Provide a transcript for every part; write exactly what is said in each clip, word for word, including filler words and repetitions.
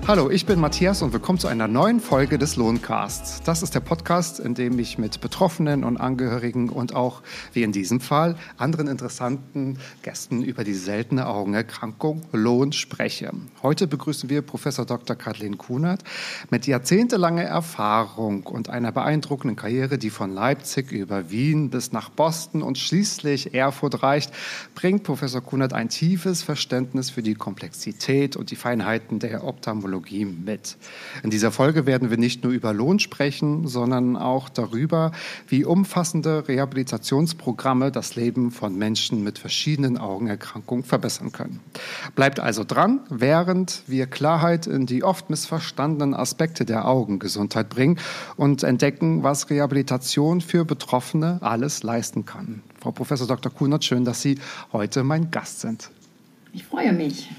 Hallo, ich bin Matthias und willkommen zu einer neuen Folge des Lohncasts. Das ist der Podcast, in dem ich mit Betroffenen und Angehörigen und auch, wie in diesem Fall, anderen interessanten Gästen über die seltene Augenerkrankung Lohn spreche. Heute begrüßen wir Professor Doktor Kathleen Kunert mit jahrzehntelanger Erfahrung und einer beeindruckenden Karriere, die von Leipzig über Wien bis nach Boston und schließlich Erfurt reicht, bringt Professor Kunert ein tiefes Verständnis für die Komplexität und die Feinheiten der Ophthalmologie mit. In dieser Folge werden wir nicht nur über Lohn sprechen, sondern auch darüber, wie umfassende Rehabilitationsprogramme das Leben von Menschen mit verschiedenen Augenerkrankungen verbessern können. Bleibt also dran, während wir Klarheit in die oft missverstandenen Aspekte der Augengesundheit bringen und entdecken, was Rehabilitation für Betroffene alles leisten kann. Frau Professor Doktor Kunert, schön, dass Sie heute mein Gast sind. Ich freue mich.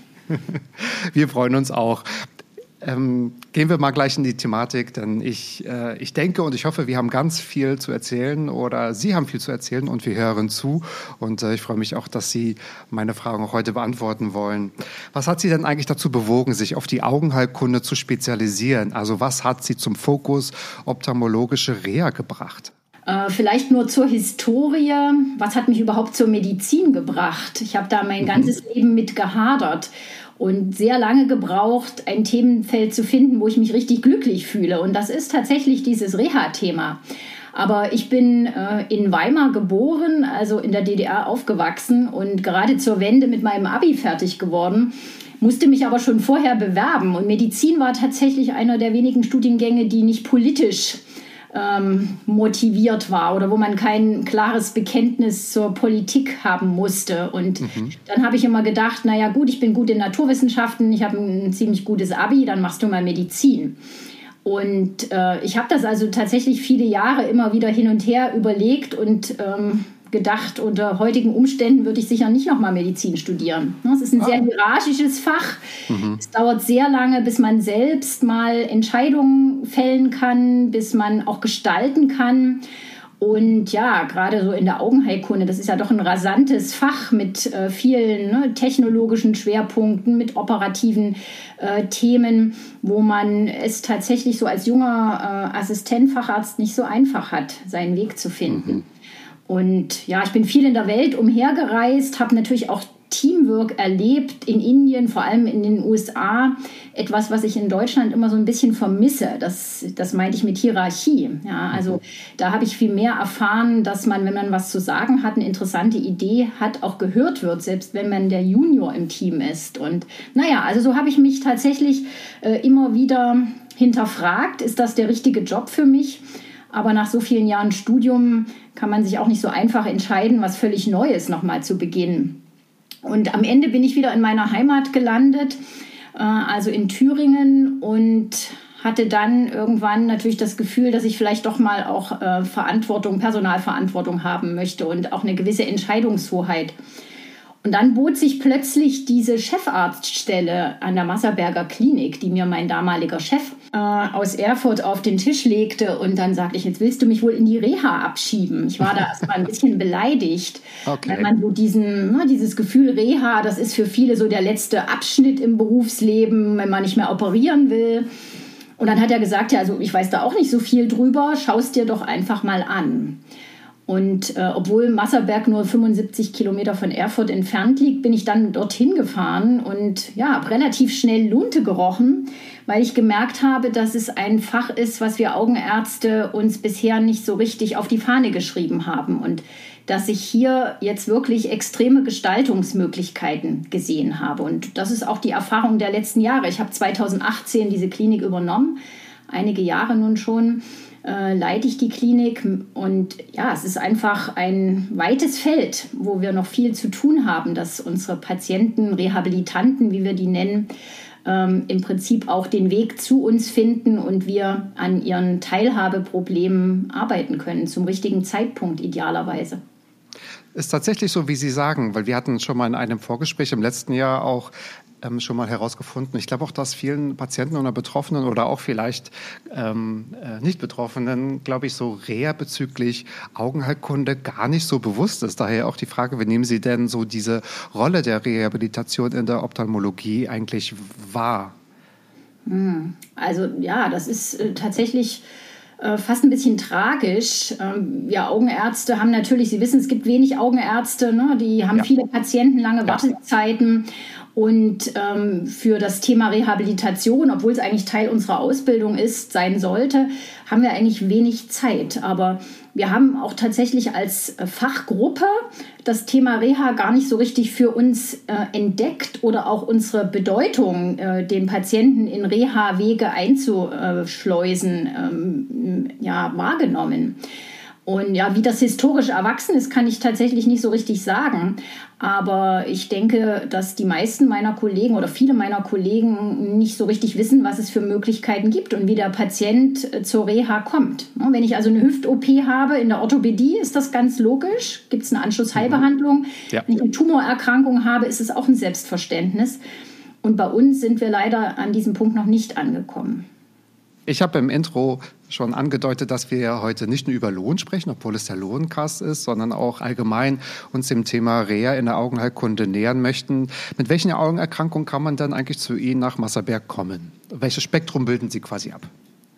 Wir freuen uns auch. Ähm, gehen wir mal gleich in die Thematik, denn ich, äh, ich denke und ich hoffe, wir haben ganz viel zu erzählen oder Sie haben viel zu erzählen und wir hören zu. Und äh, ich freue mich auch, dass Sie meine Fragen auch heute beantworten wollen. Was hat Sie denn eigentlich dazu bewogen, sich auf die Augenheilkunde zu spezialisieren? Also was hat Sie zum Fokus ophthalmologische Reha gebracht? Äh, vielleicht nur zur Historie. Was hat mich überhaupt zur Medizin gebracht? Ich habe da mein mhm. ganzes Leben mit gehadert und sehr lange gebraucht, ein Themenfeld zu finden, wo ich mich richtig glücklich fühle. Und das ist tatsächlich dieses Reha-Thema. Aber ich bin äh, in Weimar geboren, also in der D D R aufgewachsen und gerade zur Wende mit meinem Abi fertig geworden, musste mich aber schon vorher bewerben. Und Medizin war tatsächlich einer der wenigen Studiengänge, die nicht politisch Ähm, motiviert war oder wo man kein klares Bekenntnis zur Politik haben musste. Und mhm. dann habe ich immer gedacht, naja gut, ich bin gut in Naturwissenschaften, ich habe ein ziemlich gutes Abi, dann machst du mal Medizin. Und äh, ich habe das also tatsächlich viele Jahre immer wieder hin und her überlegt und ähm, gedacht, unter heutigen Umständen würde ich sicher nicht nochmal Medizin studieren. Es ist ein sehr hierarchisches Fach. Mhm. Es dauert sehr lange, bis man selbst mal Entscheidungen fällen kann, bis man auch gestalten kann. Und ja, gerade so in der Augenheilkunde, das ist ja doch ein rasantes Fach mit äh, vielen ne, technologischen Schwerpunkten, mit operativen äh, Themen, wo man es tatsächlich so als junger äh, Assistent, Facharzt nicht so einfach hat, seinen Weg zu finden. Mhm. Und ja, ich bin viel in der Welt umhergereist, habe natürlich auch Teamwork erlebt in Indien, vor allem in den U S A. Etwas, was ich in Deutschland immer so ein bisschen vermisse. Das, das meinte ich mit Hierarchie. Ja, also da habe ich viel mehr erfahren, dass man, wenn man was zu sagen hat, eine interessante Idee hat, auch gehört wird, selbst wenn man der Junior im Team ist. Und naja, also so habe ich mich tatsächlich äh, immer wieder hinterfragt, ist das der richtige Job für mich? Aber nach so vielen Jahren Studium kann man sich auch nicht so einfach entscheiden, was völlig Neues nochmal zu beginnen. Und am Ende bin ich wieder in meiner Heimat gelandet, äh, also in Thüringen, und hatte dann irgendwann natürlich das Gefühl, dass ich vielleicht doch mal auch äh, Verantwortung, Personalverantwortung haben möchte und auch eine gewisse Entscheidungshoheit. Und dann bot sich plötzlich diese Chefarztstelle an der Masserberger Klinik, die mir mein damaliger Chef äh, aus Erfurt auf den Tisch legte. Und dann sagte ich, jetzt willst du mich wohl in die Reha abschieben. Ich war da erst mal ein bisschen beleidigt, okay. Weil man so diesen, ne, dieses Gefühl Reha, das ist für viele so der letzte Abschnitt im Berufsleben, wenn man nicht mehr operieren will. Und dann hat er gesagt, ja, also ich weiß da auch nicht so viel drüber, schau es dir doch einfach mal an. Und äh, obwohl Masserberg nur fünfundsiebzig Kilometer von Erfurt entfernt liegt, bin ich dann dorthin gefahren und ja, habe relativ schnell Lunte gerochen, weil ich gemerkt habe, dass es ein Fach ist, was wir Augenärzte uns bisher nicht so richtig auf die Fahne geschrieben haben und dass ich hier jetzt wirklich extreme Gestaltungsmöglichkeiten gesehen habe. Und das ist auch die Erfahrung der letzten Jahre. Ich habe zweitausendachtzehn diese Klinik übernommen, einige Jahre nun schon. Äh, leite ich die Klinik und ja, es ist einfach ein weites Feld, wo wir noch viel zu tun haben, dass unsere Patienten, Rehabilitanten, wie wir die nennen, ähm, im Prinzip auch den Weg zu uns finden und wir an ihren Teilhabeproblemen arbeiten können, zum richtigen Zeitpunkt idealerweise. Ist tatsächlich so, wie Sie sagen, weil wir hatten schon mal in einem Vorgespräch im letzten Jahr auch ähm, schon mal herausgefunden. Ich glaube auch, dass vielen Patienten oder Betroffenen oder auch vielleicht ähm, äh, Nicht-Betroffenen, glaube ich, so Reha bezüglich Augenheilkunde gar nicht so bewusst ist. Daher auch die Frage, wie nehmen Sie denn so diese Rolle der Rehabilitation in der Ophthalmologie eigentlich wahr? Also ja, das ist äh, tatsächlich äh, fast ein bisschen tragisch. Ähm, wir Augenärzte haben natürlich, Sie wissen, es gibt wenig Augenärzte, ne? Die haben ja. viele Patienten, lange ja. Wartezeiten. Und ähm, für das Thema Rehabilitation, obwohl es eigentlich Teil unserer Ausbildung ist, sein sollte, haben wir eigentlich wenig Zeit. Aber wir haben auch tatsächlich als Fachgruppe das Thema Reha gar nicht so richtig für uns äh, entdeckt oder auch unsere Bedeutung, äh, den Patienten in Reha-Wege einzuschleusen, ähm, ja, wahrgenommen. Und ja, wie das historisch erwachsen ist, kann ich tatsächlich nicht so richtig sagen. Aber ich denke, dass die meisten meiner Kollegen oder viele meiner Kollegen nicht so richtig wissen, was es für Möglichkeiten gibt und wie der Patient zur Reha kommt. Wenn ich also eine Hüft-O P habe in der Orthopädie, ist das ganz logisch. Gibt es eine Anschlussheilbehandlung? Ja. Wenn ich eine Tumorerkrankung habe, ist es auch ein Selbstverständnis. Und bei uns sind wir leider an diesem Punkt noch nicht angekommen. Ich habe im Intro schon angedeutet, dass wir heute nicht nur über Lohn sprechen, obwohl es der Lohncast ist, sondern auch allgemein uns dem Thema Reha in der Augenheilkunde nähern möchten. Mit welchen Augenerkrankungen kann man dann eigentlich zu Ihnen nach Masserberg kommen? Welches Spektrum bilden Sie quasi ab?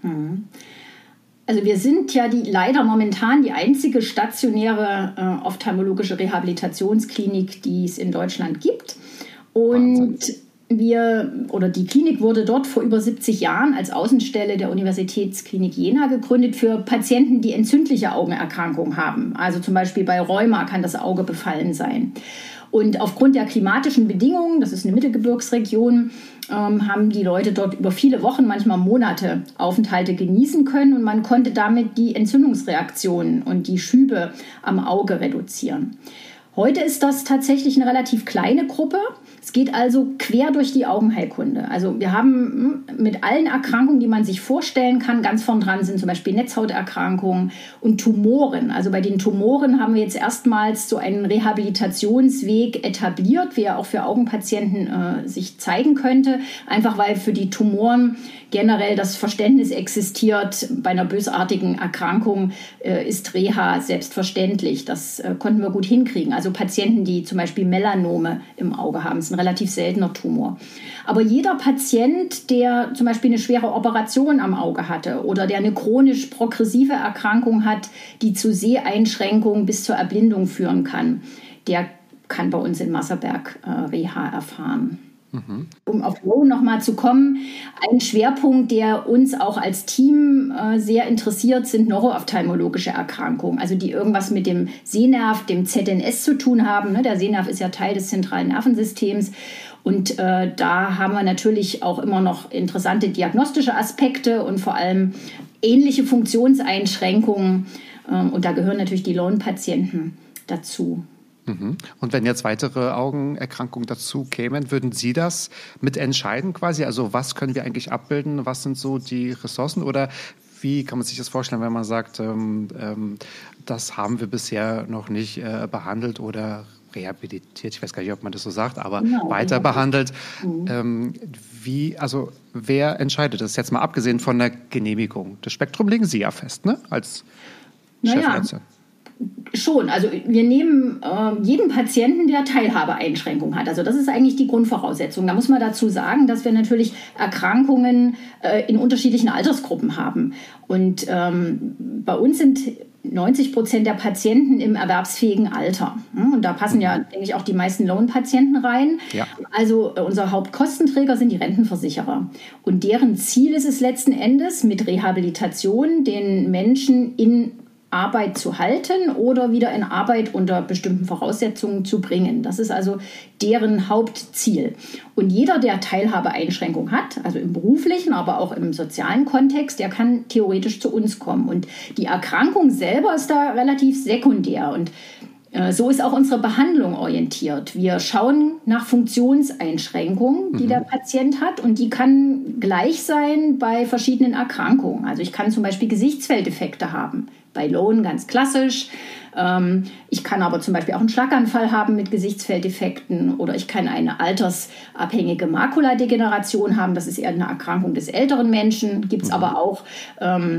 Also wir sind ja die, leider momentan die einzige stationäre äh, ophthalmologische Rehabilitationsklinik, die es in Deutschland gibt. Und Wahnsinn. Wir, oder die Klinik wurde dort vor über siebzig Jahren als Außenstelle der Universitätsklinik Jena gegründet für Patienten, die entzündliche Augenerkrankungen haben. Also zum Beispiel bei Rheuma kann das Auge befallen sein. Und aufgrund der klimatischen Bedingungen, das ist eine Mittelgebirgsregion, ähm, haben die Leute dort über viele Wochen, manchmal Monate Aufenthalte genießen können und man konnte damit die Entzündungsreaktionen und die Schübe am Auge reduzieren. Heute ist das tatsächlich eine relativ kleine Gruppe. Es geht also quer durch die Augenheilkunde. Also wir haben mit allen Erkrankungen, die man sich vorstellen kann, ganz vorn dran sind zum Beispiel Netzhauterkrankungen und Tumoren. Also bei den Tumoren haben wir jetzt erstmals so einen Rehabilitationsweg etabliert, wie er auch für Augenpatienten äh, sich zeigen könnte. Einfach weil für die Tumoren generell das Verständnis existiert, bei einer bösartigen Erkrankung äh, ist Reha selbstverständlich. Das äh, konnten wir gut hinkriegen. Also Patienten, die zum Beispiel Melanome im Auge haben, ist ein relativ seltener Tumor. Aber jeder Patient, der zum Beispiel eine schwere Operation am Auge hatte oder der eine chronisch progressive Erkrankung hat, die zu Seheinschränkungen bis zur Erblindung führen kann, der kann bei uns in Masserberg äh, Reha erfahren. Mhm. Um auf Lohn nochmal zu kommen, ein Schwerpunkt, der uns auch als Team äh, sehr interessiert, sind neuroophthalmologische Erkrankungen, also die irgendwas mit dem Sehnerv, dem Z N S zu tun haben. Ne? Der Sehnerv ist ja Teil des zentralen Nervensystems und äh, da haben wir natürlich auch immer noch interessante diagnostische Aspekte und vor allem ähnliche Funktionseinschränkungen äh, und da gehören natürlich die Lohn-Patienten dazu. Und wenn jetzt weitere Augenerkrankungen dazu kämen, würden Sie das mit entscheiden quasi? Also was können wir eigentlich abbilden? Was sind so die Ressourcen? Oder wie kann man sich das vorstellen, wenn man sagt, ähm, ähm, das haben wir bisher noch nicht äh, behandelt oder rehabilitiert? Ich weiß gar nicht, ob man das so sagt, aber genau, weiter ja. behandelt. Mhm. Ähm, wie, also wer entscheidet das? Jetzt mal abgesehen von der Genehmigung. Das Spektrum legen Sie ja fest, ne? Als Chefärztin. Naja. Schon, also wir nehmen äh, jeden Patienten, der Teilhabeeinschränkungen hat. Also das ist eigentlich die Grundvoraussetzung. Da muss man dazu sagen, dass wir natürlich Erkrankungen äh, in unterschiedlichen Altersgruppen haben. Und ähm, bei uns sind neunzig Prozent der Patienten im erwerbsfähigen Alter. Und da passen ja, denke ich, auch die meisten Lohnpatienten rein. Ja. Also äh, unser Hauptkostenträger sind die Rentenversicherer. Und deren Ziel ist es letzten Endes, mit Rehabilitation den Menschen in Arbeit zu halten oder wieder in Arbeit unter bestimmten Voraussetzungen zu bringen. Das ist also deren Hauptziel. Und jeder, der Teilhabeeinschränkung hat, also im beruflichen, aber auch im sozialen Kontext, der kann theoretisch zu uns kommen. Und die Erkrankung selber ist da relativ sekundär. Und äh, so ist auch unsere Behandlung orientiert. Wir schauen nach Funktionseinschränkungen, die mhm. der Patient hat. Und die kann gleich sein bei verschiedenen Erkrankungen. Also ich kann zum Beispiel Gesichtsfelddefekte haben. Bei Lohn ganz klassisch. Ich kann aber zum Beispiel auch einen Schlaganfall haben mit Gesichtsfelddefekten oder ich kann eine altersabhängige Makuladegeneration haben. Das ist eher eine Erkrankung des älteren Menschen. Gibt es mhm. aber auch ähm,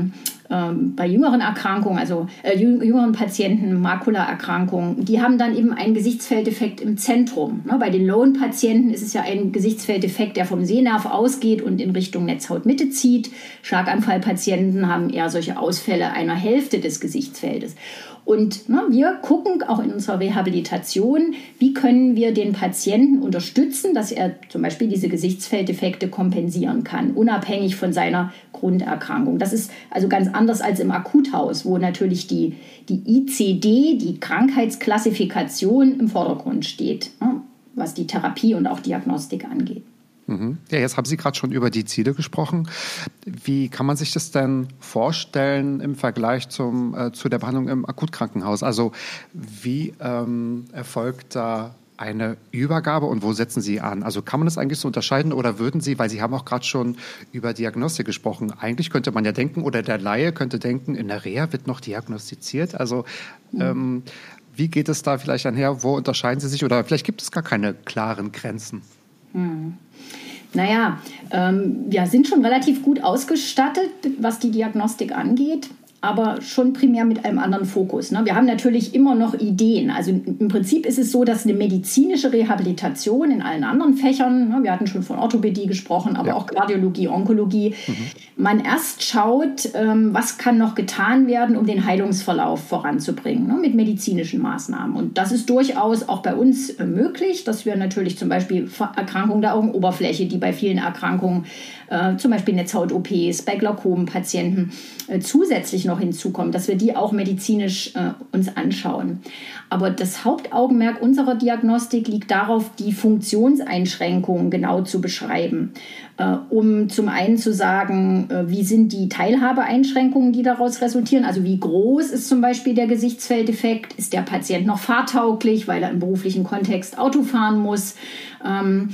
ähm, bei jüngeren Erkrankungen, also äh, jüngeren Patienten, Makulaerkrankungen, die haben dann eben einen Gesichtsfeldeffekt im Zentrum. Ne? Bei den Lowen-Patienten ist es ja ein Gesichtsfeldeffekt, der vom Sehnerv ausgeht und in Richtung Netzhautmitte zieht. Schlaganfallpatienten haben eher solche Ausfälle einer Hälfte des Gesichtsfeldes. Und ne, wir gucken auch in unserer Rehabilitation, wie können wir den Patienten unterstützen, dass er zum Beispiel diese Gesichtsfeldeffekte kompensieren kann, unabhängig von seiner Grunderkrankung. Das ist also ganz anders als im Akuthaus, wo natürlich die, die I C D, die Krankheitsklassifikation im Vordergrund steht, ne, was die Therapie und auch Diagnostik angeht. Ja, jetzt haben Sie gerade schon über die Ziele gesprochen. Wie kann man sich das denn vorstellen im Vergleich zum, äh, zu der Behandlung im Akutkrankenhaus? Also wie ähm, erfolgt da eine Übergabe und wo setzen Sie an? Also kann man das eigentlich so unterscheiden oder würden Sie, weil Sie haben auch gerade schon über Diagnostik gesprochen, eigentlich könnte man ja denken oder der Laie könnte denken, in der Reha wird noch diagnostiziert. Also mhm. ähm, wie geht es da vielleicht einher? Wo unterscheiden Sie sich oder vielleicht gibt es gar keine klaren Grenzen? Hm. Naja, ähm, wir sind schon relativ gut ausgestattet, was die Diagnostik angeht, aber schon primär mit einem anderen Fokus. Ne? Wir haben natürlich immer noch Ideen. Also im Prinzip ist es so, dass eine medizinische Rehabilitation in allen anderen Fächern, ne, wir hatten schon von Orthopädie gesprochen, aber ja. auch Kardiologie, Onkologie, mhm. man erst schaut, ähm, was kann noch getan werden, um den Heilungsverlauf voranzubringen, ne, mit medizinischen Maßnahmen. Und das ist durchaus auch bei uns äh, möglich, dass wir natürlich zum Beispiel Erkrankungen der Augenoberfläche, die bei vielen Erkrankungen, äh, zum Beispiel Netzhaut-O Ps, bei Glaukompatienten äh, zusätzlich noch hinzukommen, dass wir die auch medizinisch äh, uns anschauen. Aber das Hauptaugenmerk unserer Diagnostik liegt darauf, die Funktionseinschränkungen genau zu beschreiben, äh, um zum einen zu sagen, äh, wie sind die Teilhabeeinschränkungen, die daraus resultieren, also wie groß ist zum Beispiel der Gesichtsfeldeffekt, ist der Patient noch fahrtauglich, weil er im beruflichen Kontext Auto fahren muss, ähm,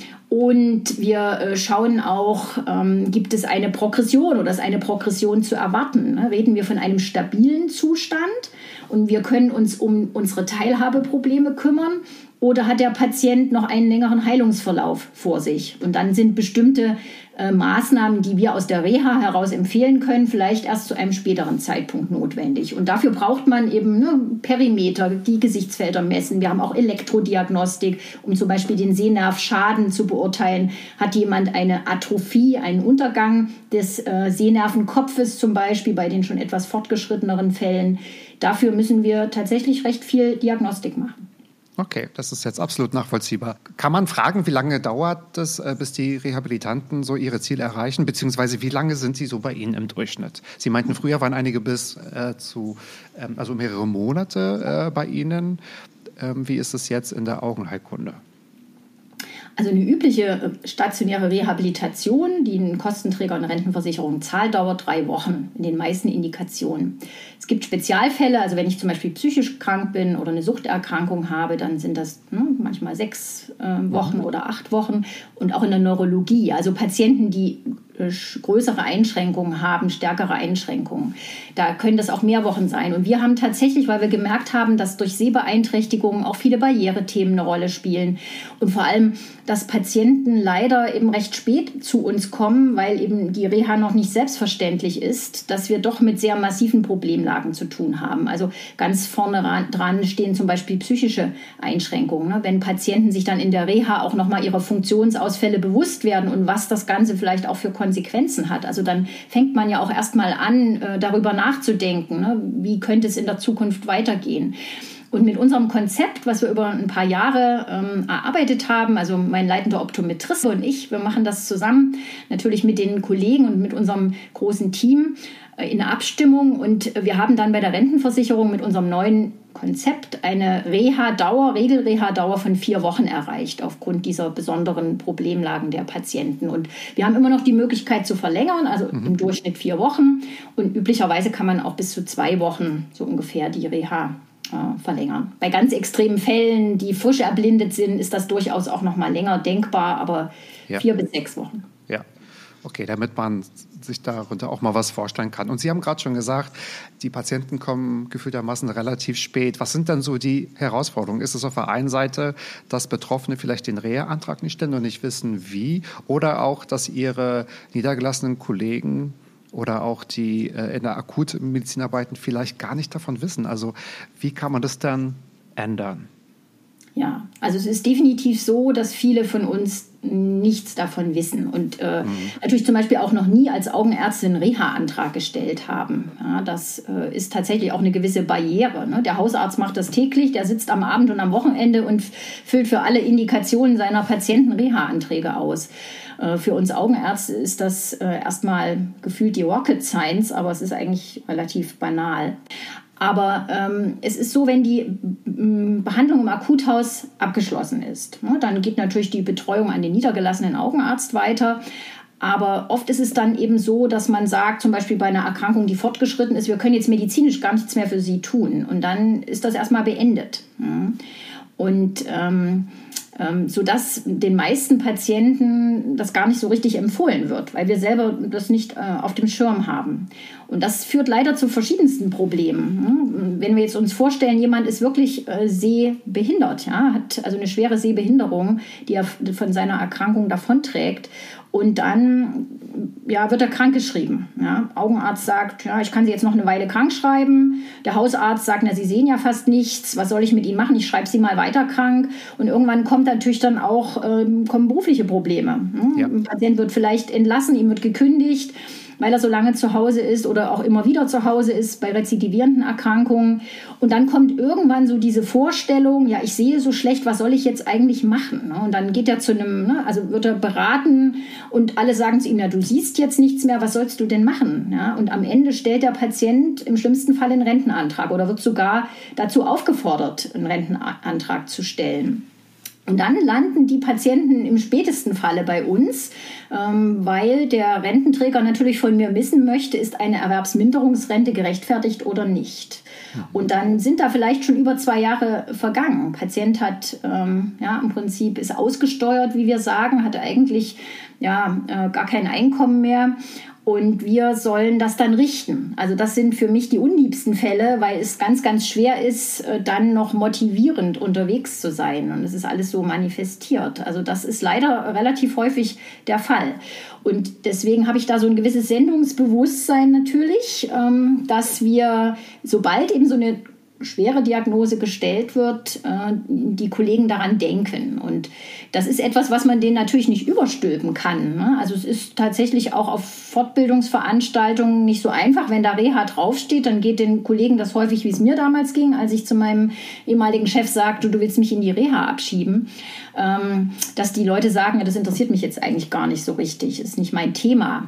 und wir äh, schauen auch, ähm, gibt es eine Progression oder ist eine Progression zu erwarten? Ne? Reden wir von einem stabilen Zustand und wir können uns um unsere Teilhabeprobleme kümmern oder hat der Patient noch einen längeren Heilungsverlauf vor sich? Und dann sind bestimmte äh, Maßnahmen, die wir aus der Reha heraus empfehlen können, vielleicht erst zu einem späteren Zeitpunkt notwendig. Und dafür braucht man eben ne, Perimeter, die Gesichtsfelder messen. Wir haben auch Elektrodiagnostik, um zum Beispiel den Sehnervschaden zu beurteilen. Hat jemand eine Atrophie, einen Untergang des äh, Sehnervenkopfes zum Beispiel bei den schon etwas fortgeschritteneren Fällen? Dafür müssen wir tatsächlich recht viel Diagnostik machen. Okay, das ist jetzt absolut nachvollziehbar. Kann man fragen, wie lange dauert es, bis die Rehabilitanten so ihre Ziele erreichen, beziehungsweise wie lange sind sie so bei Ihnen im Durchschnitt? Sie meinten, früher waren einige bis äh, zu, ähm, also mehrere Monate äh, bei Ihnen. Ähm, wie ist es jetzt in der Augenheilkunde? Also eine übliche stationäre Rehabilitation, die ein Kostenträger und eine Rentenversicherung zahlt, dauert drei Wochen in den meisten Indikationen. Es gibt Spezialfälle, also wenn ich zum Beispiel psychisch krank bin oder eine Suchterkrankung habe, dann sind das ne, manchmal sechs äh, Wochen oder acht Wochen. Und auch in der Neurologie, also Patienten, die äh, größere Einschränkungen haben, stärkere Einschränkungen. Da können das auch mehr Wochen sein. Und wir haben tatsächlich, weil wir gemerkt haben, dass durch Sehbeeinträchtigungen auch viele Barrierethemen eine Rolle spielen und vor allem, dass Patienten leider eben recht spät zu uns kommen, weil eben die Reha noch nicht selbstverständlich ist, dass wir doch mit sehr massiven Problemlagen zu tun haben. Also ganz vorne dran stehen zum Beispiel psychische Einschränkungen. Ne? Wenn Patienten sich dann in der Reha auch nochmal ihrer Funktionsausfälle bewusst werden und was das Ganze vielleicht auch für Konsequenzen hat. Also dann fängt man ja auch erstmal an, darüber nachzudenken, ne? Wie könnte es in der Zukunft weitergehen. Und mit unserem Konzept, was wir über ein paar Jahre ähm, erarbeitet haben, also mein leitender Optometrist und ich, wir machen das zusammen, natürlich mit den Kollegen und mit unserem großen Team äh, in Abstimmung. Und wir haben dann bei der Rentenversicherung mit unserem neuen Konzept eine Reha-Dauer, Regel-Reha-Dauer von vier Wochen erreicht, aufgrund dieser besonderen Problemlagen der Patienten. Und wir haben immer noch die Möglichkeit zu verlängern, also mhm. im Durchschnitt vier Wochen. Und üblicherweise kann man auch bis zu zwei Wochen so ungefähr die Reha Äh, verlängern. Bei ganz extremen Fällen, die frisch erblindet sind, ist das durchaus auch noch mal länger denkbar, aber ja. vier bis sechs Wochen. Ja, okay, damit man sich darunter auch mal was vorstellen kann. Und Sie haben gerade schon gesagt, die Patienten kommen gefühltermaßen relativ spät. Was sind dann so die Herausforderungen? Ist es auf der einen Seite, dass Betroffene vielleicht den Reha-Antrag nicht stellen und nicht wissen, wie? Oder auch, dass ihre niedergelassenen Kollegen oder auch die äh, in der Akutmedizin arbeiten, vielleicht gar nicht davon wissen. Also wie kann man das dann ändern? Ja, also es ist definitiv so, dass viele von uns nichts davon wissen und äh, mhm. natürlich zum Beispiel auch noch nie als Augenärztin einen Reha-Antrag gestellt haben. Ja, das äh, ist tatsächlich auch eine gewisse Barriere. Ne? Der Hausarzt macht das täglich, der sitzt am Abend und am Wochenende und füllt für alle Indikationen seiner Patienten Reha-Anträge aus. Äh, für uns Augenärzte ist das äh, erstmal gefühlt die Rocket Science, aber es ist eigentlich relativ banal. Aber ähm, es ist so, wenn die m, Behandlung im Akuthaus abgeschlossen ist, ne, dann geht natürlich die Betreuung an den niedergelassenen Augenarzt weiter. Aber oft ist es dann eben so, dass man sagt, zum Beispiel bei einer Erkrankung, die fortgeschritten ist, wir können jetzt medizinisch gar nichts mehr für sie tun. Und dann ist das erstmal beendet. Ne? Und ähm, ähm, sodass den meisten Patienten das gar nicht so richtig empfohlen wird, weil wir selber das nicht äh, auf dem Schirm haben. Und das führt leider zu verschiedensten Problemen. Ne? Wenn wir jetzt uns vorstellen, jemand ist wirklich äh, sehbehindert, ja, hat also eine schwere Sehbehinderung, die er von seiner Erkrankung davonträgt. Und dann ja, wird er krankgeschrieben. Ja. Augenarzt sagt, ja, ich kann Sie jetzt noch eine Weile krank schreiben. Der Hausarzt sagt, na, Sie sehen ja fast nichts. Was soll ich mit Ihnen machen? Ich schreibe Sie mal weiter krank. Und irgendwann kommt natürlich dann auch ähm, kommen berufliche Probleme. Hm? Ja. Ein Patient wird vielleicht entlassen, ihm wird gekündigt, weil er so lange zu Hause ist oder auch immer wieder zu Hause ist bei rezidivierenden Erkrankungen. Und dann kommt irgendwann so diese Vorstellung, ja, ich sehe so schlecht, was soll ich jetzt eigentlich machen? Und dann geht er zu einem, also wird er beraten und alle sagen zu ihm, ja, du siehst jetzt nichts mehr, was sollst du denn machen? Und am Ende stellt der Patient im schlimmsten Fall einen Rentenantrag oder wird sogar dazu aufgefordert, einen Rentenantrag zu stellen. Und dann landen die Patienten im spätesten Falle bei uns, ähm, weil der Rententräger natürlich von mir wissen möchte, ist eine Erwerbsminderungsrente gerechtfertigt oder nicht. Und dann sind da vielleicht schon über zwei Jahre vergangen. Der Patient hat ähm, ja, im Prinzip ist ausgesteuert, wie wir sagen, hatte eigentlich ja, äh, gar kein Einkommen mehr. Und wir sollen das dann richten. Also das sind für mich die unliebsten Fälle, weil es ganz, ganz schwer ist, dann noch motivierend unterwegs zu sein. Und es ist alles so manifestiert. Also das ist leider relativ häufig der Fall. Und deswegen habe ich da so ein gewisses Sendungsbewusstsein natürlich, dass wir, sobald eben so eine schwere Diagnose gestellt wird, die Kollegen daran denken. Und das ist etwas, was man denen natürlich nicht überstülpen kann. Also es ist tatsächlich auch auf Fortbildungsveranstaltungen nicht so einfach. Wenn da Reha draufsteht, dann geht den Kollegen das häufig, wie es mir damals ging, als ich zu meinem ehemaligen Chef sagte, du willst mich in die Reha abschieben, dass die Leute sagen, das interessiert mich jetzt eigentlich gar nicht so richtig, ist nicht mein Thema.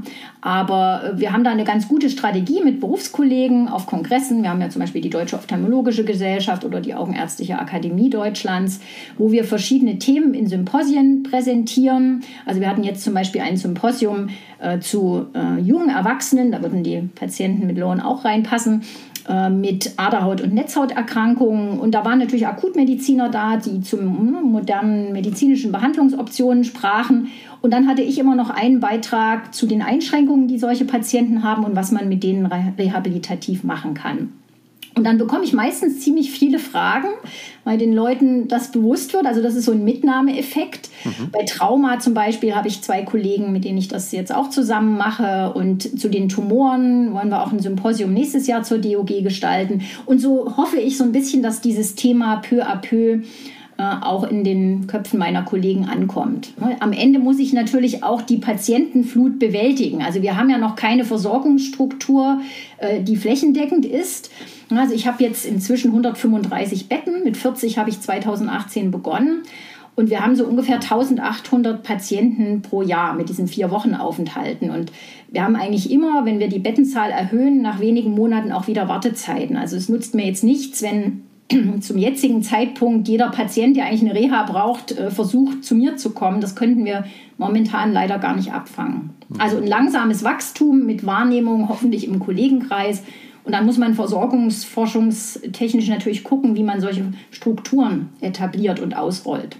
Aber wir haben da eine ganz gute Strategie mit Berufskollegen auf Kongressen. Wir haben ja zum Beispiel die Deutsche Ophthalmologische Gesellschaft oder die Augenärztliche Akademie Deutschlands, wo wir verschiedene Themen in Symposien präsentieren. Also wir hatten jetzt zum Beispiel ein Symposium äh, zu äh, jungen Erwachsenen, da würden die Patienten mit Lohen auch reinpassen, äh, mit Aderhaut- und Netzhauterkrankungen. Und da waren natürlich Akutmediziner da, die zu modernen medizinischen Behandlungsoptionen sprachen. Und dann hatte ich immer noch einen Beitrag zu den Einschränkungen, die solche Patienten haben und was man mit denen rehabilitativ machen kann. Und dann bekomme ich meistens ziemlich viele Fragen, weil den Leuten das bewusst wird. Also das ist so ein Mitnahmeeffekt. Mhm. Bei Trauma zum Beispiel habe ich zwei Kollegen, mit denen ich das jetzt auch zusammen mache. Und zu den Tumoren wollen wir auch ein Symposium nächstes Jahr zur D O G gestalten. Und so hoffe ich so ein bisschen, dass dieses Thema peu à peu auch in den Köpfen meiner Kollegen ankommt. Am Ende muss ich natürlich auch die Patientenflut bewältigen. Also wir haben ja noch keine Versorgungsstruktur, die flächendeckend ist. Also ich habe jetzt inzwischen hundertfünfunddreißig Betten, mit vierzig habe ich zweitausendachtzehn begonnen. Und wir haben so ungefähr eintausendachthundert Patienten pro Jahr mit diesen vier Wochen Aufenthalten. Und wir haben eigentlich immer, wenn wir die Bettenzahl erhöhen, nach wenigen Monaten auch wieder Wartezeiten. Also es nutzt mir jetzt nichts, wenn zum jetzigen Zeitpunkt jeder Patient, der eigentlich eine Reha braucht, versucht, zu mir zu kommen. Das könnten wir momentan leider gar nicht abfangen. Also ein langsames Wachstum mit Wahrnehmung, hoffentlich im Kollegenkreis. Und dann muss man versorgungsforschungstechnisch natürlich gucken, wie man solche Strukturen etabliert und ausrollt.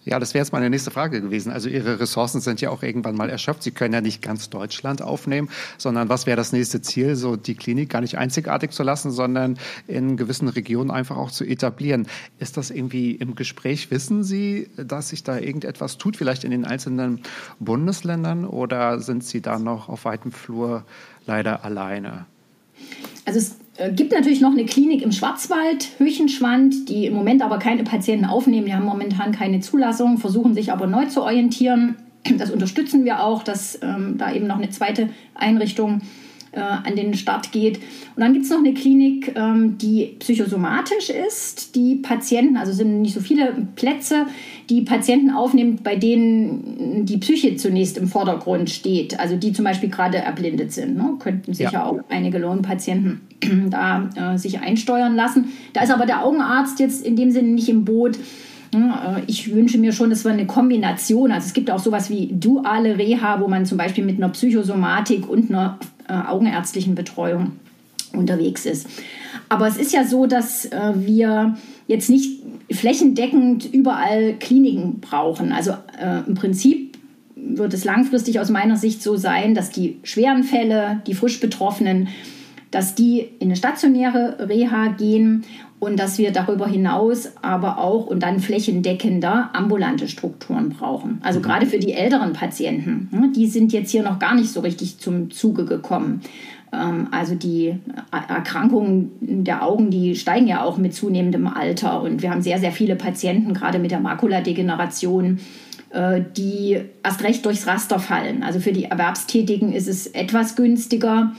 Ja, das wäre jetzt meine nächste Frage gewesen. Also Ihre Ressourcen sind ja auch irgendwann mal erschöpft. Sie können ja nicht ganz Deutschland aufnehmen, sondern was wäre das nächste Ziel, so die Klinik gar nicht einzigartig zu lassen, sondern in gewissen Regionen einfach auch zu etablieren. Ist das irgendwie im Gespräch? Wissen Sie, dass sich da irgendetwas tut, vielleicht in den einzelnen Bundesländern, oder sind Sie da noch auf weitem Flur leider alleine? Also es gibt natürlich noch eine Klinik im Schwarzwald, Höchenschwand, die im Moment aber keine Patienten aufnehmen. Die haben momentan keine Zulassung, versuchen sich aber neu zu orientieren. Das unterstützen wir auch, dass ähm, da eben noch eine zweite Einrichtung äh, an den Start geht. Und dann gibt es noch eine Klinik, ähm, die psychosomatisch ist, die Patienten, also sind nicht so viele Plätze, die Patienten aufnimmt, bei denen die Psyche zunächst im Vordergrund steht, also die zum Beispiel gerade erblindet sind. Ne? Könnten sicher ja auch einige Lungenpatienten da äh, sich einsteuern lassen. Da ist aber der Augenarzt jetzt in dem Sinne nicht im Boot. Ich wünsche mir schon, dass wir eine Kombination, also es gibt auch sowas wie duale Reha, wo man zum Beispiel mit einer Psychosomatik und einer äh, augenärztlichen Betreuung unterwegs ist. Aber es ist ja so, dass äh, wir jetzt nicht flächendeckend überall Kliniken brauchen. Also äh, im Prinzip wird es langfristig aus meiner Sicht so sein, dass die schweren Fälle, die frisch Betroffenen, dass die in eine stationäre Reha gehen und dass wir darüber hinaus aber auch und dann flächendeckender ambulante Strukturen brauchen. Also gerade für die älteren Patienten, die sind jetzt hier noch gar nicht so richtig zum Zuge gekommen. Also die Erkrankungen der Augen, die steigen ja auch mit zunehmendem Alter. Und wir haben sehr, sehr viele Patienten, gerade mit der Makuladegeneration, die erst recht durchs Raster fallen. Also für die Erwerbstätigen ist es etwas günstiger.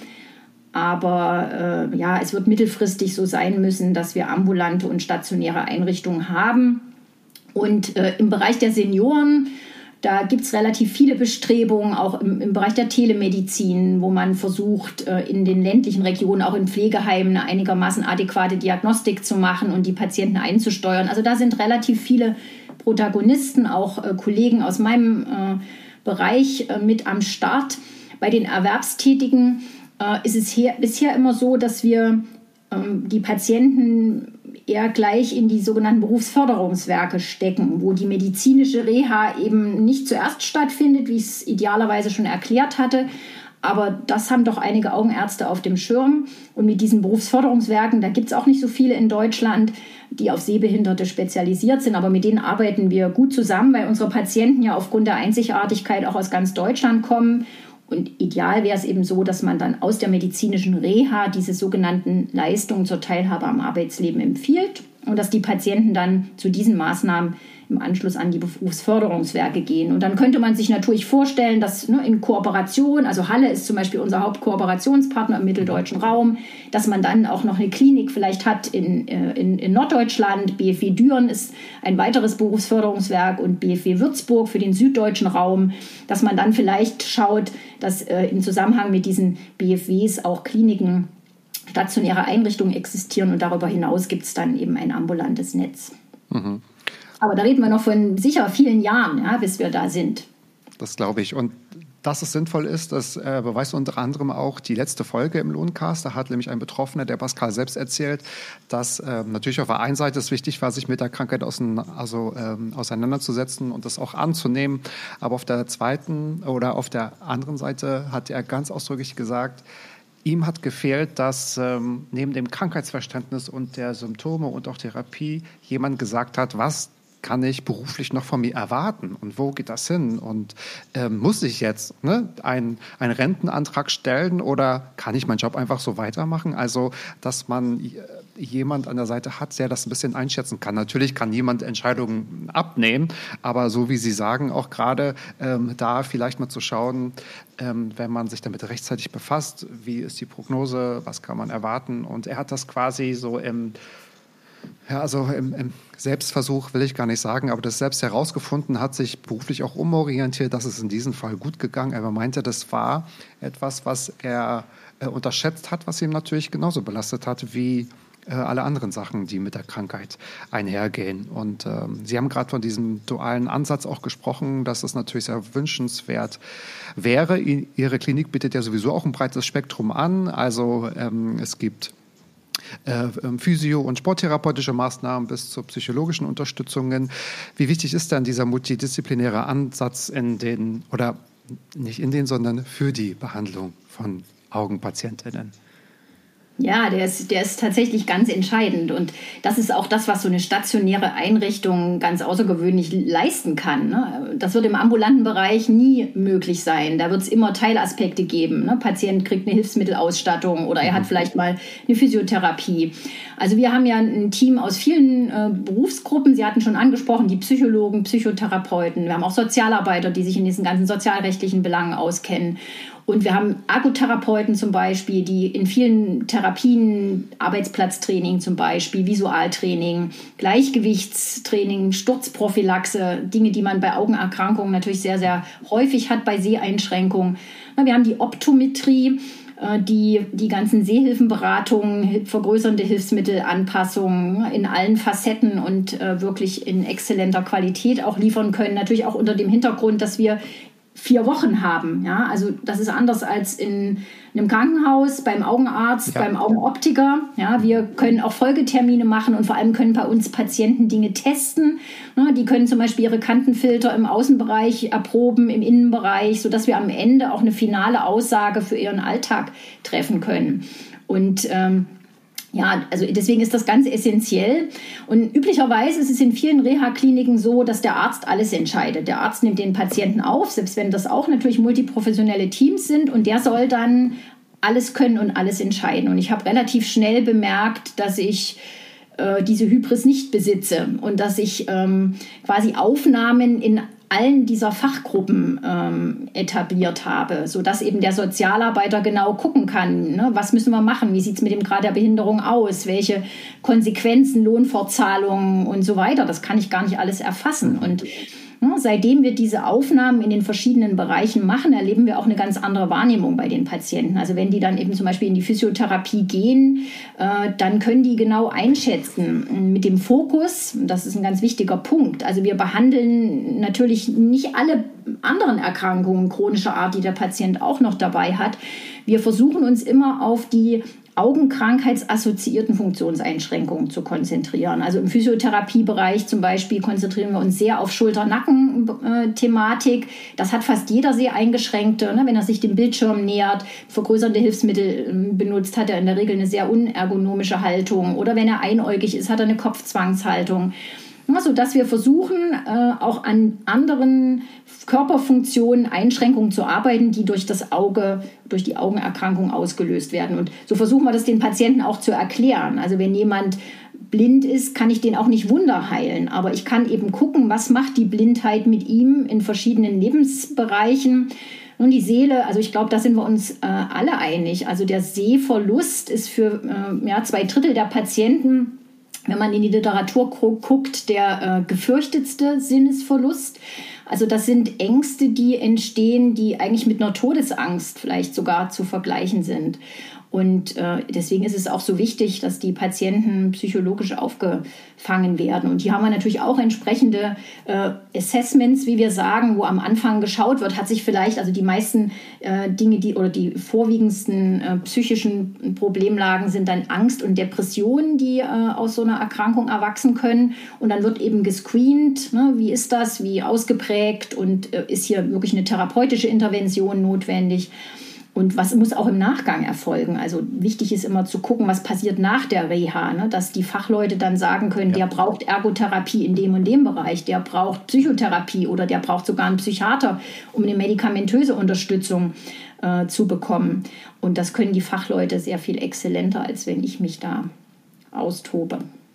Aber äh, ja, es wird mittelfristig so sein müssen, dass wir ambulante und stationäre Einrichtungen haben. Und äh, im Bereich der Senioren, da gibt es relativ viele Bestrebungen, auch im, im Bereich der Telemedizin, wo man versucht, äh, in den ländlichen Regionen, auch in Pflegeheimen, eine einigermaßen adäquate Diagnostik zu machen und die Patienten einzusteuern. Also da sind relativ viele Protagonisten, auch äh, Kollegen aus meinem äh, Bereich äh, mit am Start. Bei den Erwerbstätigen ist es hier, bisher immer so, dass wir ähm, die Patienten eher gleich in die sogenannten Berufsförderungswerke stecken, wo die medizinische Reha eben nicht zuerst stattfindet, wie ich es idealerweise schon erklärt hatte. Aber das haben doch einige Augenärzte auf dem Schirm. Und mit diesen Berufsförderungswerken, da gibt es auch nicht so viele in Deutschland, die auf Sehbehinderte spezialisiert sind. Aber mit denen arbeiten wir gut zusammen, weil unsere Patienten ja aufgrund der Einzigartigkeit auch aus ganz Deutschland kommen. Und ideal wäre es eben so, dass man dann aus der medizinischen Reha diese sogenannten Leistungen zur Teilhabe am Arbeitsleben empfiehlt und dass die Patienten dann zu diesen Maßnahmen im Anschluss an die Berufsförderungswerke gehen. Und dann könnte man sich natürlich vorstellen, dass ne, in Kooperation, also Halle ist zum Beispiel unser Hauptkooperationspartner im mitteldeutschen Raum, dass man dann auch noch eine Klinik vielleicht hat in, in, in Norddeutschland. B F W Düren ist ein weiteres Berufsförderungswerk und B F W Würzburg für den süddeutschen Raum, dass man dann vielleicht schaut, dass äh, im Zusammenhang mit diesen B F Ws auch Kliniken, stationäre Einrichtungen existieren und darüber hinaus gibt es dann eben ein ambulantes Netz. Mhm. Aber da reden wir noch von sicher vielen Jahren, ja, bis wir da sind. Das glaube ich. Und dass es sinnvoll ist, das äh, beweist unter anderem auch die letzte Folge im Lohncast. Da hat nämlich ein Betroffener, der Pascal, selbst erzählt, dass äh, natürlich auf der einen Seite es wichtig war, sich mit der Krankheit ausein, also, ähm, auseinanderzusetzen und das auch anzunehmen. Aber auf der zweiten oder auf der anderen Seite hat er ganz ausdrücklich gesagt, ihm hat gefehlt, dass ähm, neben dem Krankheitsverständnis und der Symptome und auch Therapie jemand gesagt hat, was kann ich beruflich noch von mir erwarten und wo geht das hin und äh, muss ich jetzt ne, einen, einen Rentenantrag stellen oder kann ich meinen Job einfach so weitermachen? Also, dass man jemand an der Seite hat, der das ein bisschen einschätzen kann. Natürlich kann niemand Entscheidungen abnehmen, aber so wie Sie sagen, auch gerade ähm, da vielleicht mal zu schauen, ähm, wenn man sich damit rechtzeitig befasst, wie ist die Prognose, was kann man erwarten? Und er hat das quasi so im Ja, also im, im Selbstversuch will ich gar nicht sagen, aber das selbst herausgefunden, hat sich beruflich auch umorientiert, dass es in diesem Fall gut gegangen. Er meinte, das war etwas, was er äh, unterschätzt hat, was ihm natürlich genauso belastet hat wie äh, alle anderen Sachen, die mit der Krankheit einhergehen. Und ähm, Sie haben gerade von diesem dualen Ansatz auch gesprochen, dass es natürlich sehr wünschenswert wäre. Ihre Klinik bietet ja sowieso auch ein breites Spektrum an. Also ähm, es gibt äh, physio- und sporttherapeutische Maßnahmen bis zu psychologischen Unterstützungen. Wie wichtig ist denn dieser multidisziplinäre Ansatz in den, oder nicht in den, sondern für die Behandlung von Augenpatientinnen? Ja, der ist, der ist tatsächlich ganz entscheidend. Und das ist auch das, was so eine stationäre Einrichtung ganz außergewöhnlich leisten kann. Ne? Das wird im ambulanten Bereich nie möglich sein. Da wird es immer Teilaspekte geben. Ne? Patient kriegt eine Hilfsmittelausstattung oder er hat vielleicht mal eine Physiotherapie. Also wir haben ja ein Team aus vielen äh, Berufsgruppen. Sie hatten schon angesprochen, die Psychologen, Psychotherapeuten. Wir haben auch Sozialarbeiter, die sich in diesen ganzen sozialrechtlichen Belangen auskennen. Und wir haben Ergotherapeuten zum Beispiel, die in vielen Therapien, Arbeitsplatztraining zum Beispiel, Visualtraining, Gleichgewichtstraining, Sturzprophylaxe, Dinge, die man bei Augenerkrankungen natürlich sehr, sehr häufig hat, bei Seheinschränkungen. Wir haben die Optometrie, die die ganzen Sehhilfenberatungen, vergrößernde Hilfsmittelanpassungen in allen Facetten und wirklich in exzellenter Qualität auch liefern können. Natürlich auch unter dem Hintergrund, dass wir vier Wochen haben. Ja? Also das ist anders als in einem Krankenhaus, beim Augenarzt, ja. beim Augenoptiker. Ja? Wir können auch Folgetermine machen und vor allem können bei uns Patienten Dinge testen. Ja? Die können zum Beispiel ihre Kantenfilter im Außenbereich erproben, im Innenbereich, sodass wir am Ende auch eine finale Aussage für ihren Alltag treffen können. Und ähm, Ja, also deswegen ist das ganz essentiell. Und üblicherweise ist es in vielen Reha-Kliniken so, dass der Arzt alles entscheidet. Der Arzt nimmt den Patienten auf, selbst wenn das auch natürlich multiprofessionelle Teams sind. Und der soll dann alles können und alles entscheiden. Und ich habe relativ schnell bemerkt, dass ich äh, diese Hybris nicht besitze und dass ich ähm, quasi Aufnahmen in allen dieser Fachgruppen ähm, etabliert habe, sodass eben der Sozialarbeiter genau gucken kann, ne, was müssen wir machen, wie sieht es mit dem Grad der Behinderung aus, welche Konsequenzen, Lohnfortzahlungen und so weiter, das kann ich gar nicht alles erfassen. Und ne, seitdem wir diese Aufnahmen in den verschiedenen Bereichen machen, erleben wir auch eine ganz andere Wahrnehmung bei den Patienten. Also wenn die dann eben zum Beispiel in die Physiotherapie gehen, äh, dann können die genau einschätzen mit dem Fokus, das ist ein ganz wichtiger Punkt. Also wir behandeln natürlich nicht alle anderen Erkrankungen chronischer Art, die der Patient auch noch dabei hat. Wir versuchen uns immer auf die augenkrankheitsassoziierten Funktionseinschränkungen zu konzentrieren. Also im Physiotherapiebereich zum Beispiel konzentrieren wir uns sehr auf Schulter-Nacken-Thematik. Das hat fast jeder Seheingeschränkte. Ne? Wenn er sich dem Bildschirm nähert, vergrößernde Hilfsmittel benutzt, hat er in der Regel eine sehr unergonomische Haltung. Oder wenn er einäugig ist, hat er eine Kopfzwangshaltung. Sodass wir versuchen, auch an anderen Körperfunktionen, Einschränkungen zu arbeiten, die durch das Auge, durch die Augenerkrankung ausgelöst werden. Und so versuchen wir das den Patienten auch zu erklären. Also wenn jemand blind ist, kann ich den auch nicht wunderheilen. Aber ich kann eben gucken, was macht die Blindheit mit ihm in verschiedenen Lebensbereichen. Und die Seele, also ich glaube, da sind wir uns äh, alle einig. Also der Sehverlust ist für äh, ja, zwei Drittel der Patienten, wenn man in die Literatur guckt, der äh, gefürchtetste Sinnesverlust. Also das sind Ängste, die entstehen, die eigentlich mit einer Todesangst vielleicht sogar zu vergleichen sind. Und äh, deswegen ist es auch so wichtig, dass die Patienten psychologisch aufgefangen werden. Und hier haben wir natürlich auch entsprechende äh, Assessments, wie wir sagen, wo am Anfang geschaut wird, hat sich vielleicht, also die meisten äh, Dinge, die oder die vorwiegendsten äh, psychischen Problemlagen sind dann Angst und Depressionen, die äh, aus so einer Erkrankung erwachsen können. Und dann wird eben gescreent, ne, wie ist das, wie ausgeprägt und äh, ist hier wirklich eine therapeutische Intervention notwendig. Und was muss auch im Nachgang erfolgen? Also wichtig ist immer zu gucken, was passiert nach der Reha, ne? Dass die Fachleute dann sagen können, ja. Der braucht Ergotherapie in dem und dem Bereich, der braucht Psychotherapie oder der braucht sogar einen Psychiater, um eine medikamentöse Unterstützung äh, zu bekommen. Und das können die Fachleute sehr viel exzellenter, als wenn ich mich da austobe.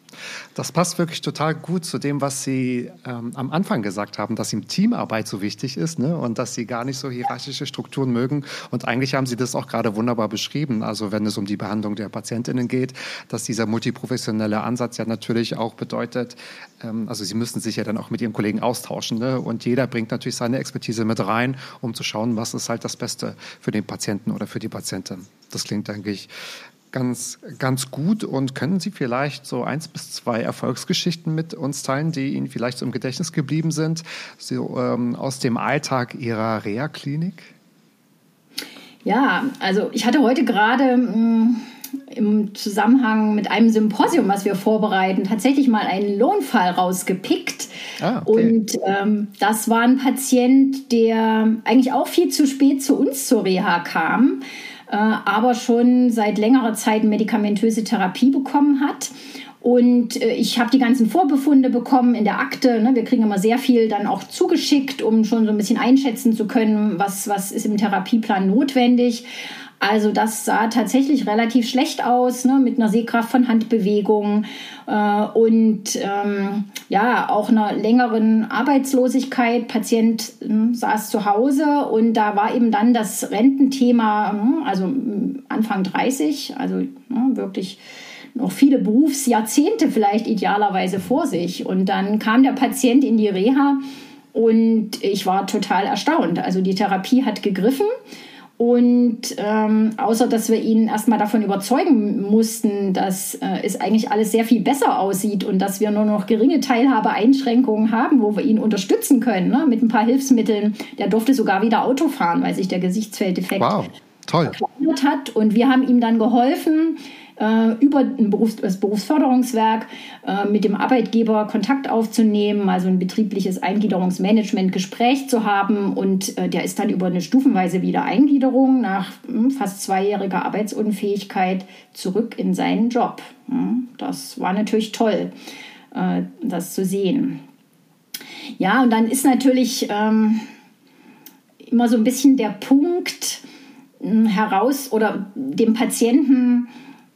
Das passt wirklich total gut zu dem, was Sie ähm, am Anfang gesagt haben, dass Ihnen Teamarbeit so wichtig ist, ne? Und dass Sie gar nicht so hierarchische Strukturen mögen. Und eigentlich haben Sie das auch gerade wunderbar beschrieben. Also wenn es um die Behandlung der PatientInnen geht, dass dieser multiprofessionelle Ansatz ja natürlich auch bedeutet, ähm, also Sie müssen sich ja dann auch mit Ihren Kollegen austauschen, ne? Und jeder bringt natürlich seine Expertise mit rein, um zu schauen, was ist halt das Beste für den Patienten oder für die Patientin. Das klingt eigentlich Ganz, ganz gut. Und können Sie vielleicht so eins bis zwei Erfolgsgeschichten mit uns teilen, die Ihnen vielleicht so im Gedächtnis geblieben sind, so ähm, aus dem Alltag Ihrer Reha-Klinik? Ja, also ich hatte heute gerade mh, im Zusammenhang mit einem Symposium, was wir vorbereiten, tatsächlich mal einen Lohnfall rausgepickt. Ah, okay. Und ähm, das war ein Patient, der eigentlich auch viel zu spät zu uns zur Reha kam, äh, aber schon seit längerer Zeit medikamentöse Therapie bekommen hat. Und äh, ich habe die ganzen Vorbefunde bekommen in der Akte. Ne? Wir kriegen immer sehr viel dann auch zugeschickt, um schon so ein bisschen einschätzen zu können, was, was ist im Therapieplan notwendig. Also das sah tatsächlich relativ schlecht aus, ne, mit einer Sehkraft von Handbewegungen äh, und ähm, ja auch einer längeren Arbeitslosigkeit. Patient äh, saß zu Hause und da war eben dann das Rententhema, äh, also Anfang dreißig, also äh, wirklich noch viele Berufsjahrzehnte vielleicht idealerweise vor sich. Und dann kam der Patient in die Reha und ich war total erstaunt. Also die Therapie hat gegriffen. Und ähm, außer, dass wir ihn erstmal davon überzeugen mussten, dass äh, es eigentlich alles sehr viel besser aussieht und dass wir nur noch geringe Teilhabeeinschränkungen haben, wo wir ihn unterstützen können, ne, mit ein paar Hilfsmitteln. Der durfte sogar wieder Auto fahren, weil sich der Gesichtsfelddefekt wow, toll. verkleinert hat. Und wir haben ihm dann geholfen, über ein Berufs-, das Berufsförderungswerk äh, mit dem Arbeitgeber Kontakt aufzunehmen, also ein betriebliches Eingliederungsmanagement-Gespräch zu haben. Und äh, der ist dann über eine stufenweise Wiedereingliederung nach mh, fast zweijähriger Arbeitsunfähigkeit zurück in seinen Job. Hm, das war natürlich toll, äh, das zu sehen. Ja, und dann ist natürlich ähm, immer so ein bisschen der Punkt mh, heraus oder dem Patienten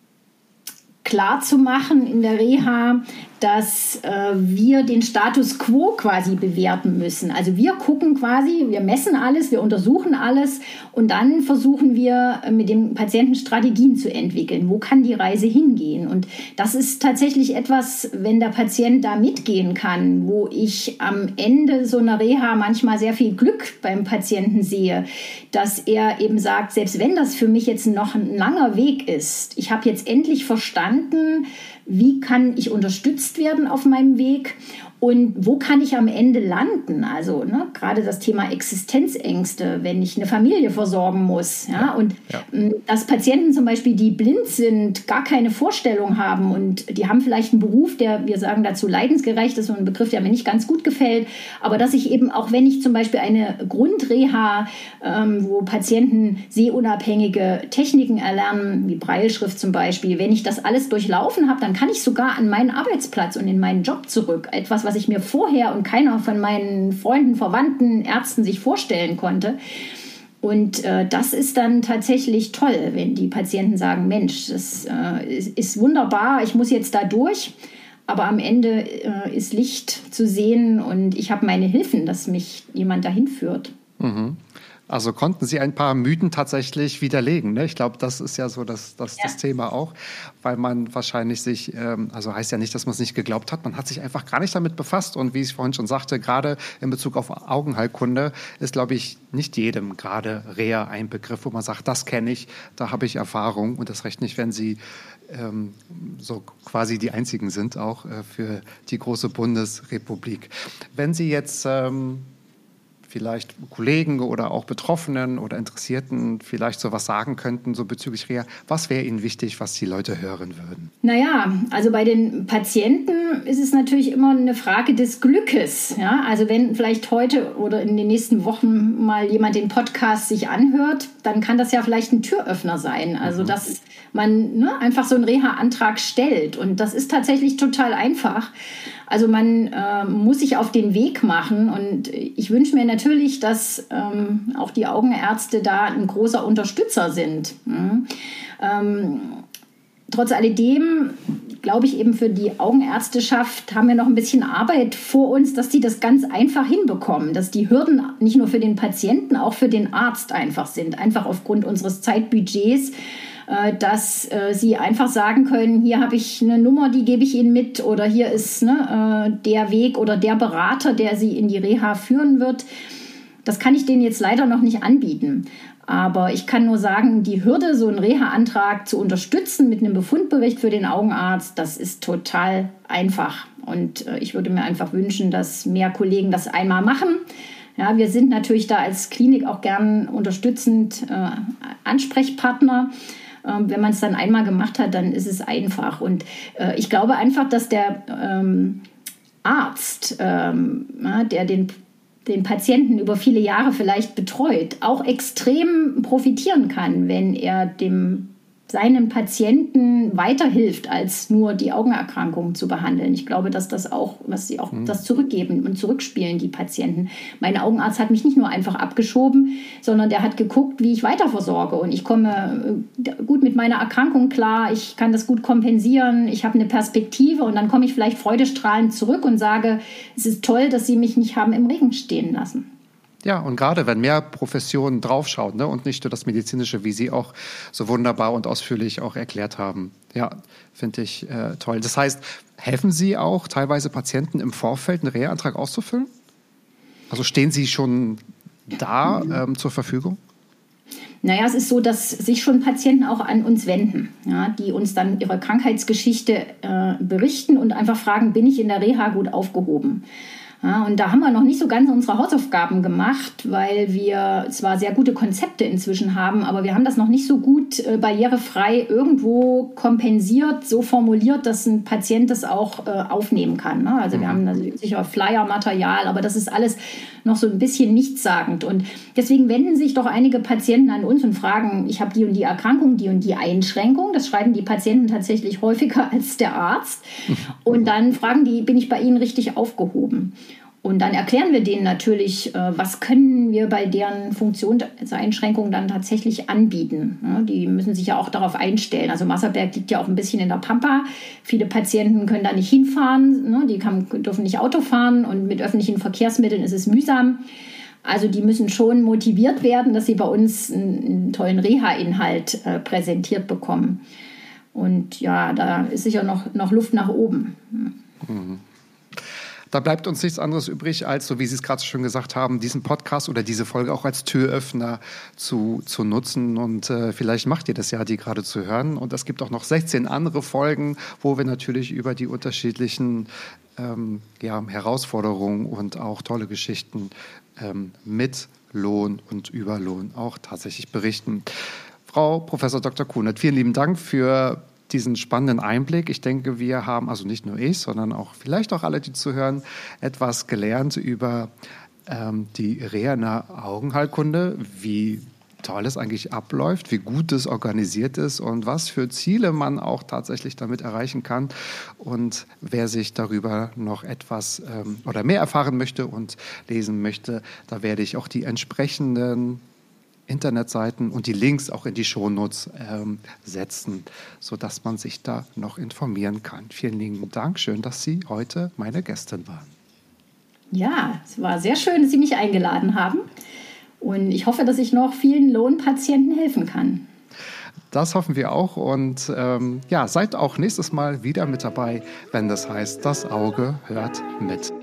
klar zu machen in der Reha, dass äh, wir den Status quo quasi bewerten müssen. Also wir gucken quasi, wir messen alles, wir untersuchen alles und dann versuchen wir mit dem Patienten Strategien zu entwickeln. Wo kann die Reise hingehen? Und das ist tatsächlich etwas, wenn der Patient da mitgehen kann, wo ich am Ende so einer Reha manchmal sehr viel Glück beim Patienten sehe, dass er eben sagt, selbst wenn das für mich jetzt noch ein langer Weg ist, ich habe jetzt endlich verstanden, wie kann ich unterstützt werden auf meinem Weg und wo kann ich am Ende landen? Also ne, gerade das Thema Existenzängste, wenn ich eine Familie versorgen muss. Ja, ja, und ja. dass Patienten zum Beispiel, die blind sind, gar keine Vorstellung haben und die haben vielleicht einen Beruf, der, wir sagen dazu, leidensgerecht ist, so ein Begriff, der mir nicht ganz gut gefällt, aber dass ich eben, auch wenn ich zum Beispiel eine Grundreha, ähm, wo Patienten sehunabhängige Techniken erlernen, wie Brailleschrift zum Beispiel, wenn ich das alles durchlaufen habe, dann kann ich sogar an meinen Arbeitsplatz und in meinen Job zurück. Etwas, was ich mir vorher und keiner von meinen Freunden, Verwandten, Ärzten sich vorstellen konnte. Und äh, das ist dann tatsächlich toll, wenn die Patienten sagen, Mensch, das äh, ist, ist wunderbar, ich muss jetzt da durch, aber am Ende äh, ist Licht zu sehen und ich habe meine Hilfen, dass mich jemand dahin führt. Mhm. Also konnten Sie ein paar Mythen tatsächlich widerlegen, ne? Ich glaube, das ist ja so das, das, ja. das Thema auch, weil man wahrscheinlich sich, ähm, also heißt ja nicht, dass man es nicht geglaubt hat, man hat sich einfach gar nicht damit befasst. Und wie ich vorhin schon sagte, gerade in Bezug auf Augenheilkunde ist, glaube ich, nicht jedem gerade Reha ein Begriff, wo man sagt, das kenne ich, da habe ich Erfahrung. Und das recht nicht, wenn Sie ähm, so quasi die Einzigen sind, auch äh, für die große Bundesrepublik. Wenn Sie jetzt Ähm, vielleicht Kollegen oder auch Betroffenen oder Interessierten vielleicht so was sagen könnten, so bezüglich Reha. Was wäre Ihnen wichtig, was die Leute hören würden? Naja, also bei den Patienten ist es natürlich immer eine Frage des Glückes. Ja? Also wenn vielleicht heute oder in den nächsten Wochen mal jemand den Podcast sich anhört, dann kann das ja vielleicht ein Türöffner sein. Also mhm. dass man ne, einfach so einen Reha-Antrag stellt. Und das ist tatsächlich total einfach. Also man äh, muss sich auf den Weg machen und ich wünsche mir natürlich, dass ähm, auch die Augenärzte da ein großer Unterstützer sind. Mhm. Ähm, trotz alledem glaube ich eben, für die Augenärzteschaft haben wir noch ein bisschen Arbeit vor uns, dass die das ganz einfach hinbekommen, dass die Hürden nicht nur für den Patienten, auch für den Arzt einfach sind, einfach aufgrund unseres Zeitbudgets, dass äh, sie einfach sagen können, hier habe ich eine Nummer, die gebe ich Ihnen mit oder hier ist ne, äh, der Weg oder der Berater, der Sie in die Reha führen wird. Das kann ich denen jetzt leider noch nicht anbieten. Aber ich kann nur sagen, die Hürde, so einen Reha-Antrag zu unterstützen mit einem Befundbericht für den Augenarzt, das ist total einfach. Und äh, ich würde mir einfach wünschen, dass mehr Kollegen das einmal machen. Ja, wir sind natürlich da als Klinik auch gern unterstützend äh, Ansprechpartner. Ähm, wenn man es dann einmal gemacht hat, dann ist es einfach. Und äh, ich glaube einfach, dass der ähm, Arzt, ähm, der den den Patienten über viele Jahre vielleicht betreut, auch extrem profitieren kann, wenn er dem seinen Patienten weiterhilft, als nur die Augenerkrankung zu behandeln. Ich glaube, dass das auch, was sie auch mhm. das zurückgeben und zurückspielen, die Patienten. Mein Augenarzt hat mich nicht nur einfach abgeschoben, sondern der hat geguckt, wie ich weiterversorge. Und ich komme gut mit meiner Erkrankung klar, ich kann das gut kompensieren, ich habe eine Perspektive und dann komme ich vielleicht freudestrahlend zurück und sage, es ist toll, dass Sie mich nicht haben im Regen stehen lassen. Ja, und gerade wenn mehr Professionen draufschauen, ne, und nicht nur das Medizinische, wie Sie auch so wunderbar und ausführlich auch erklärt haben. Ja, finde ich äh, toll. Das heißt, helfen Sie auch teilweise Patienten im Vorfeld, einen Reha-Antrag auszufüllen? Also stehen Sie schon da ähm, zur Verfügung? Naja, es ist so, dass sich schon Patienten auch an uns wenden, ja, die uns dann ihre Krankheitsgeschichte äh, berichten und einfach fragen, bin ich in der Reha gut aufgehoben? Ja, und da haben wir noch nicht so ganz unsere Hausaufgaben gemacht, weil wir zwar sehr gute Konzepte inzwischen haben, aber wir haben das noch nicht so gut äh, barrierefrei irgendwo kompensiert, so formuliert, dass ein Patient das auch äh, aufnehmen kann. Ne? Also wir haben also sicher Flyer-Material, aber das ist alles noch so ein bisschen nichtssagend. Und deswegen wenden sich doch einige Patienten an uns und fragen, ich habe die und die Erkrankung, die und die Einschränkung. Das schreiben die Patienten tatsächlich häufiger als der Arzt. Und dann fragen die, bin ich bei Ihnen richtig aufgehoben? Und dann erklären wir denen natürlich, was können wir bei deren Funktionseinschränkungen dann tatsächlich anbieten. Die müssen sich ja auch darauf einstellen. Also Masserberg liegt ja auch ein bisschen in der Pampa. Viele Patienten können da nicht hinfahren, die kann, dürfen nicht Auto fahren und mit öffentlichen Verkehrsmitteln ist es mühsam. Also die müssen schon motiviert werden, dass sie bei uns einen, einen tollen Reha-Inhalt äh, präsentiert bekommen. Und ja, da ist sicher noch, noch Luft nach oben. Mhm. Da bleibt uns nichts anderes übrig, als, so wie Sie es gerade schon gesagt haben, diesen Podcast oder diese Folge auch als Türöffner zu, zu nutzen. Und äh, vielleicht macht ihr das ja, die gerade zu hören. Und es gibt auch noch sechzehn andere Folgen, wo wir natürlich über die unterschiedlichen ähm, ja, Herausforderungen und auch tolle Geschichten ähm, mit Lohn und über Lohn auch tatsächlich berichten. Frau Professor Doktor Kunert, vielen lieben Dank für diesen spannenden Einblick. Ich denke, wir haben, also nicht nur ich, sondern auch vielleicht auch alle, die zuhören, etwas gelernt über ähm, die Reha in der Augenheilkunde, wie toll es eigentlich abläuft, wie gut es organisiert ist und was für Ziele man auch tatsächlich damit erreichen kann. Und wer sich darüber noch etwas ähm, oder mehr erfahren möchte und lesen möchte, da werde ich auch die entsprechenden Internetseiten und die Links auch in die Shownotes ähm, setzen, sodass man sich da noch informieren kann. Vielen lieben Dank. Schön, dass Sie heute meine Gästin waren. Ja, es war sehr schön, dass Sie mich eingeladen haben. Und ich hoffe, dass ich noch vielen Lohnpatienten helfen kann. Das hoffen wir auch. Und ähm, ja, seid auch nächstes Mal wieder mit dabei, wenn das heißt, das Auge hört mit.